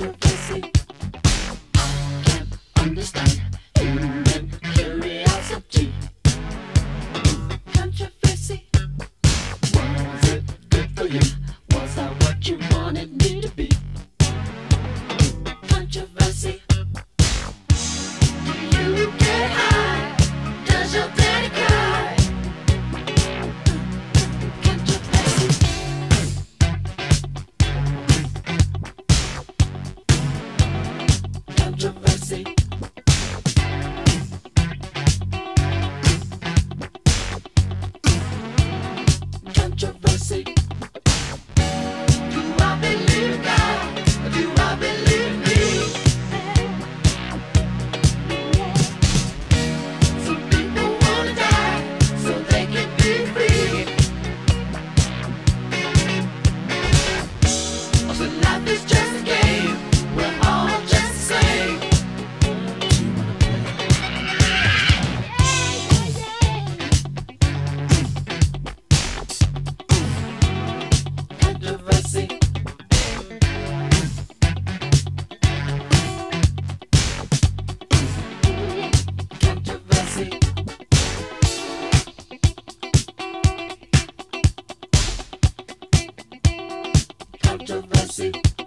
Controversy. I can't understand human curiosity. Controversy. Was it good for you? Was I what you wanted me to be? Controversy. Do you get high? Does your daddy cry? Controversy. Controversy. Controversy. Do I believe God? Or do I believe me? Some people wanna die so they can be free. Oh, so life is just a game. We're all just the same. Do you wanna play? Controversy. Controversy. Controversy.